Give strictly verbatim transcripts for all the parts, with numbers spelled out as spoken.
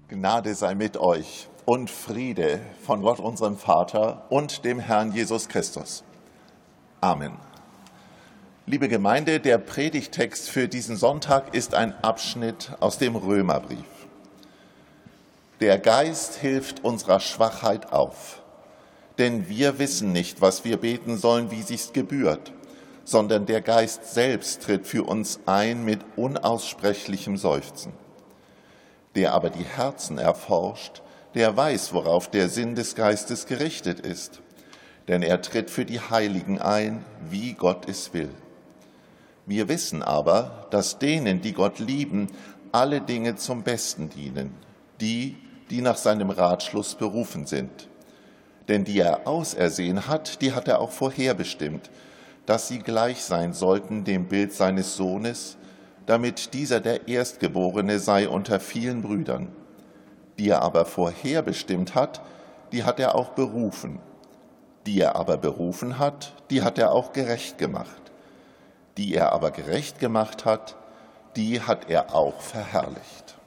Gnade sei mit euch und Friede von Gott, unserem Vater und dem Herrn Jesus Christus. Amen. Liebe Gemeinde, der Predigtext für diesen Sonntag ist ein Abschnitt aus dem Römerbrief. Der Geist hilft unserer Schwachheit auf, denn wir wissen nicht, was wir beten sollen, wie sich's gebührt, sondern der Geist selbst tritt für uns ein mit unaussprechlichem Seufzen. Der aber die Herzen erforscht, der weiß, worauf der Sinn des Geistes gerichtet ist. Denn er tritt für die Heiligen ein, wie Gott es will. Wir wissen aber, dass denen, die Gott lieben, alle Dinge zum Besten dienen, die, die nach seinem Ratschluss berufen sind. Denn die er ausersehen hat, die hat er auch vorherbestimmt, dass sie gleich sein sollten dem Bild seines Sohnes, damit dieser der Erstgeborene sei unter vielen Brüdern. Die er aber vorherbestimmt hat, die hat er auch berufen. Die er aber berufen hat, die hat er auch gerecht gemacht. Die er aber gerecht gemacht hat, die hat er auch verherrlicht.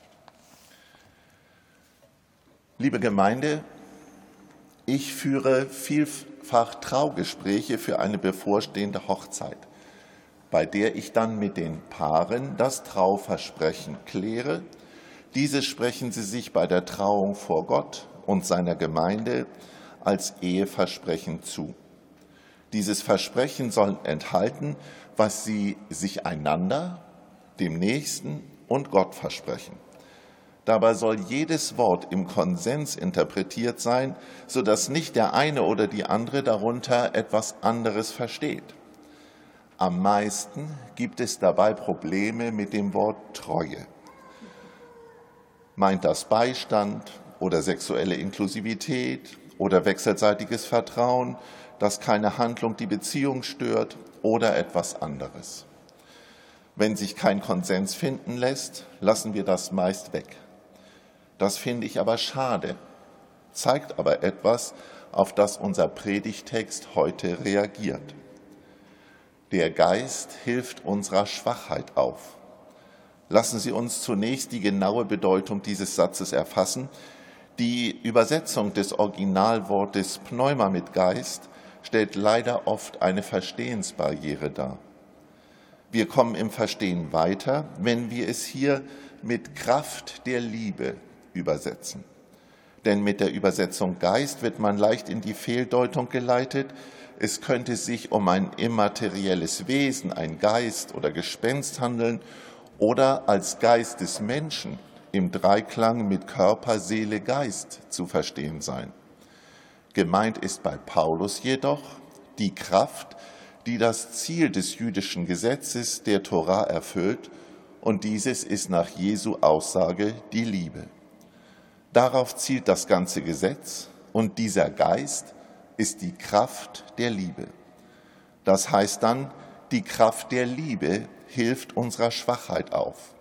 Liebe Gemeinde, ich führe vielfach Traugespräche für eine bevorstehende Hochzeit, bei der ich dann mit den Paaren das Trauversprechen kläre. Dieses sprechen sie sich bei der Trauung vor Gott und seiner Gemeinde als Eheversprechen zu. Dieses Versprechen soll enthalten, was sie sich einander, dem Nächsten und Gott versprechen. Dabei soll jedes Wort im Konsens interpretiert sein, sodass nicht der eine oder die andere darunter etwas anderes versteht. Am meisten gibt es dabei Probleme mit dem Wort Treue. Meint das Beistand oder sexuelle Inklusivität oder wechselseitiges Vertrauen, dass keine Handlung die Beziehung stört oder etwas anderes? Wenn sich kein Konsens finden lässt, lassen wir das meist weg. Das finde ich aber schade, zeigt aber etwas, auf das unser Predigtext heute reagiert. Der Geist hilft unserer Schwachheit auf. Lassen Sie uns zunächst die genaue Bedeutung dieses Satzes erfassen. Die Übersetzung des Originalwortes Pneuma mit Geist stellt leider oft eine Verstehensbarriere dar. Wir kommen im Verstehen weiter, wenn wir es hier mit Kraft der Liebe übersetzen. Denn mit der Übersetzung Geist wird man leicht in die Fehldeutung geleitet, es könnte sich um ein immaterielles Wesen, ein Geist oder Gespenst handeln oder als Geist des Menschen im Dreiklang mit Körper, Seele, Geist zu verstehen sein. Gemeint ist bei Paulus jedoch die Kraft, die das Ziel des jüdischen Gesetzes, der Tora, erfüllt, und dieses ist nach Jesu Aussage die Liebe. Darauf zielt das ganze Gesetz, und dieser Geist ist die Kraft der Liebe. Das heißt dann, die Kraft der Liebe hilft unserer Schwachheit auf.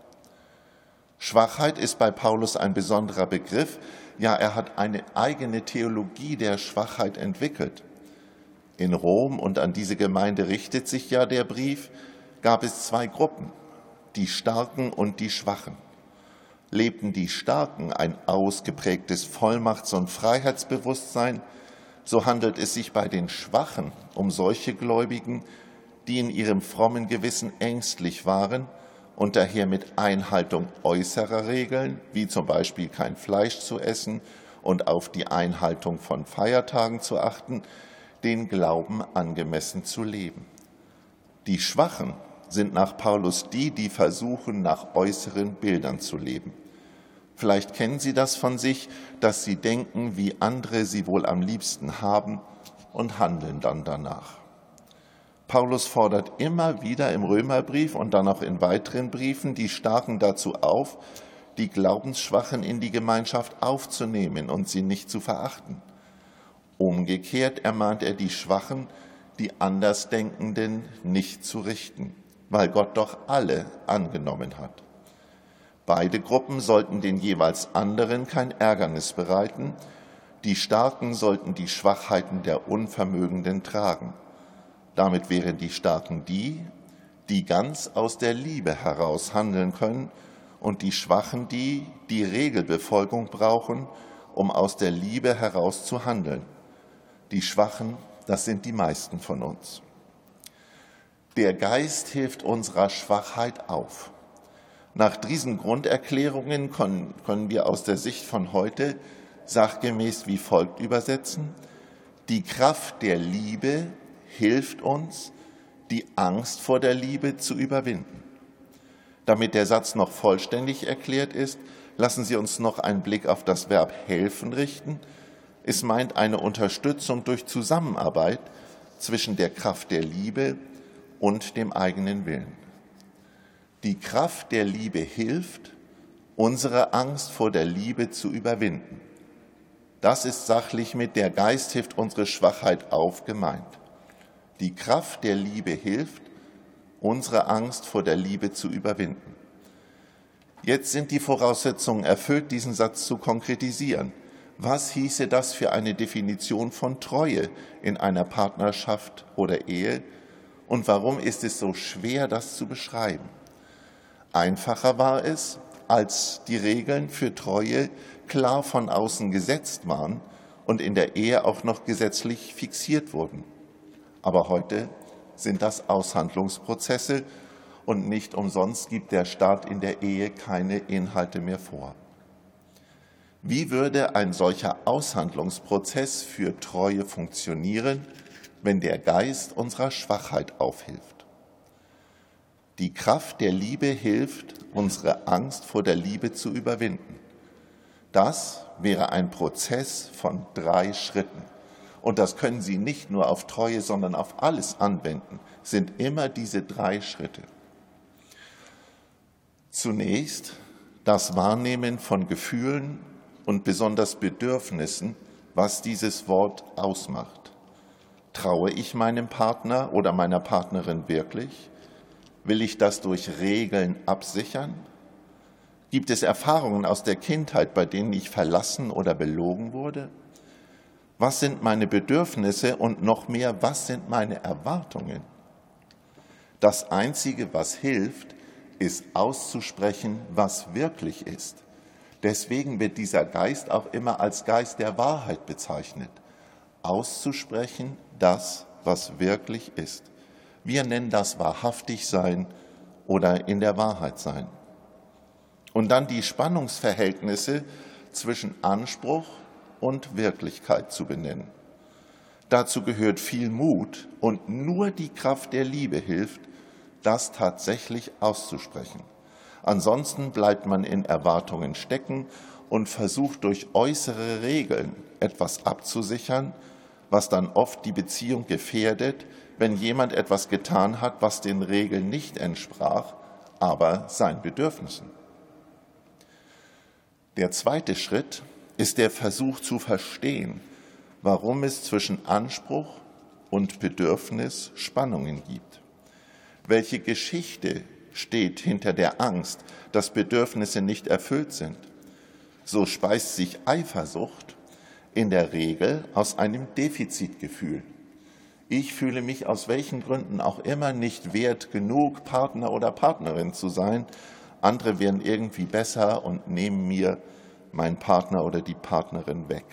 Schwachheit ist bei Paulus ein besonderer Begriff. Ja, er hat eine eigene Theologie der Schwachheit entwickelt. In Rom, und an diese Gemeinde richtet sich ja der Brief, gab es zwei Gruppen, die Starken und die Schwachen. Lebten die Starken ein ausgeprägtes Vollmachts- und Freiheitsbewusstsein, so handelt es sich bei den Schwachen um solche Gläubigen, die in ihrem frommen Gewissen ängstlich waren und daher mit Einhaltung äußerer Regeln, wie zum Beispiel kein Fleisch zu essen und auf die Einhaltung von Feiertagen zu achten, den Glauben angemessen zu leben. Die Schwachen sind nach Paulus die, die versuchen, nach äußeren Bildern zu leben. Vielleicht kennen Sie das von sich, dass Sie denken, wie andere sie wohl am liebsten haben und handeln dann danach. Paulus fordert immer wieder im Römerbrief und dann auch in weiteren Briefen die Starken dazu auf, die Glaubensschwachen in die Gemeinschaft aufzunehmen und sie nicht zu verachten. Umgekehrt ermahnt er die Schwachen, die Andersdenkenden nicht zu richten, weil Gott doch alle angenommen hat. Beide Gruppen sollten den jeweils anderen kein Ärgernis bereiten. Die Starken sollten die Schwachheiten der Unvermögenden tragen. Damit wären die Starken die, die ganz aus der Liebe heraus handeln können und die Schwachen die, die Regelbefolgung brauchen, um aus der Liebe heraus zu handeln. Die Schwachen, das sind die meisten von uns. Der Geist hilft unserer Schwachheit auf. Nach diesen Grunderklärungen können, können wir aus der Sicht von heute sachgemäß wie folgt übersetzen: Die Kraft der Liebe hilft uns, die Angst vor der Liebe zu überwinden. Damit der Satz noch vollständig erklärt ist, lassen Sie uns noch einen Blick auf das Verb helfen richten. Es meint eine Unterstützung durch Zusammenarbeit zwischen der Kraft der Liebe und dem eigenen Willen. Die Kraft der Liebe hilft, unsere Angst vor der Liebe zu überwinden. Das ist sachlich mit der Geist hilft unsere Schwachheit auf gemeint. Die Kraft der Liebe hilft, unsere Angst vor der Liebe zu überwinden. Jetzt sind die Voraussetzungen erfüllt, diesen Satz zu konkretisieren. Was hieße das für eine Definition von Treue in einer Partnerschaft oder Ehe? Und warum ist es so schwer, das zu beschreiben? Einfacher war es, als die Regeln für Treue klar von außen gesetzt waren und in der Ehe auch noch gesetzlich fixiert wurden. Aber heute sind das Aushandlungsprozesse und nicht umsonst gibt der Staat in der Ehe keine Inhalte mehr vor. Wie würde ein solcher Aushandlungsprozess für Treue funktionieren, wenn der Geist unserer Schwachheit aufhilft? Die Kraft der Liebe hilft, unsere Angst vor der Liebe zu überwinden. Das wäre ein Prozess von drei Schritten. Und das können Sie nicht nur auf Treue, sondern auf alles anwenden, sind immer diese drei Schritte. Zunächst das Wahrnehmen von Gefühlen und besonders Bedürfnissen, was dieses Wort ausmacht. Traue ich meinem Partner oder meiner Partnerin wirklich? Will ich das durch Regeln absichern? Gibt es Erfahrungen aus der Kindheit, bei denen ich verlassen oder belogen wurde? Was sind meine Bedürfnisse und noch mehr, was sind meine Erwartungen? Das Einzige, was hilft, ist auszusprechen, was wirklich ist. Deswegen wird dieser Geist auch immer als Geist der Wahrheit bezeichnet. Auszusprechen, das, was wirklich ist. Wir nennen das wahrhaftig sein oder in der Wahrheit sein. Und dann die Spannungsverhältnisse zwischen Anspruch und Wirklichkeit zu benennen. Dazu gehört viel Mut und nur die Kraft der Liebe hilft, das tatsächlich auszusprechen. Ansonsten bleibt man in Erwartungen stecken und versucht durch äußere Regeln etwas abzusichern, was dann oft die Beziehung gefährdet, wenn jemand etwas getan hat, was den Regeln nicht entsprach, aber seinen Bedürfnissen. Der zweite Schritt ist der Versuch zu verstehen, warum es zwischen Anspruch und Bedürfnis Spannungen gibt. Welche Geschichte steht hinter der Angst, dass Bedürfnisse nicht erfüllt sind? So speist sich Eifersucht in der Regel aus einem Defizitgefühl. Ich fühle mich aus welchen Gründen auch immer nicht wert genug, Partner oder Partnerin zu sein. Andere werden irgendwie besser und nehmen mir meinen Partner oder die Partnerin weg.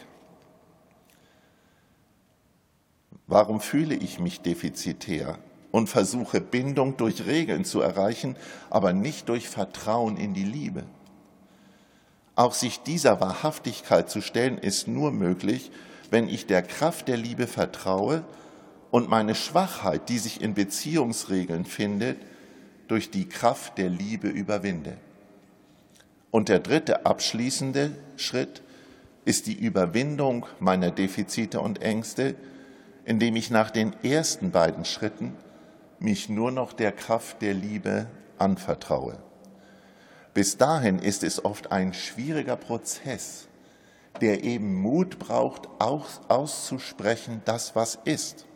Warum fühle ich mich defizitär und versuche Bindung durch Regeln zu erreichen, aber nicht durch Vertrauen in die Liebe? Auch sich dieser Wahrhaftigkeit zu stellen, ist nur möglich, wenn ich der Kraft der Liebe vertraue und meine Schwachheit, die sich in Beziehungsregeln findet, durch die Kraft der Liebe überwinde. Und der dritte abschließende Schritt ist die Überwindung meiner Defizite und Ängste, indem ich nach den ersten beiden Schritten mich nur noch der Kraft der Liebe anvertraue. Bis dahin ist es oft ein schwieriger Prozess, der eben Mut braucht, auch auszusprechen, das, was ist.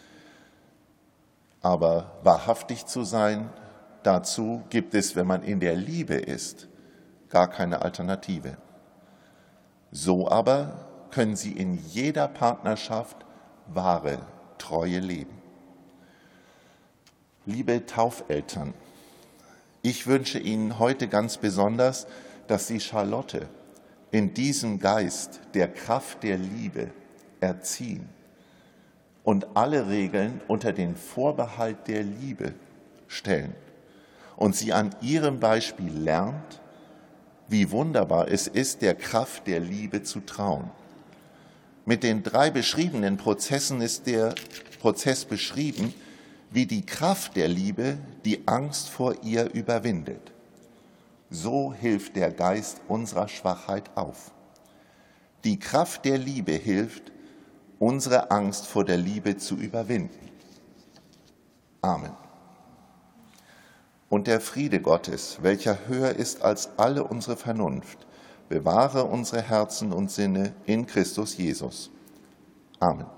Aber wahrhaftig zu sein, dazu gibt es, wenn man in der Liebe ist, gar keine Alternative. So aber können Sie in jeder Partnerschaft wahre Treue leben. Liebe Taufeltern, Ich wünsche Ihnen heute ganz besonders, dass Sie Charlotte in diesem Geist der Kraft der Liebe erziehen und alle Regeln unter den Vorbehalt der Liebe stellen und sie an ihrem Beispiel lernt, wie wunderbar es ist, der Kraft der Liebe zu trauen. Mit den drei beschriebenen Prozessen ist der Prozess beschrieben, wie die Kraft der Liebe die Angst vor ihr überwindet. So hilft der Geist unserer Schwachheit auf. Die Kraft der Liebe hilft, unsere Angst vor der Liebe zu überwinden. Amen. Und der Friede Gottes, welcher höher ist als alle unsere Vernunft, bewahre unsere Herzen und Sinne in Christus Jesus. Amen.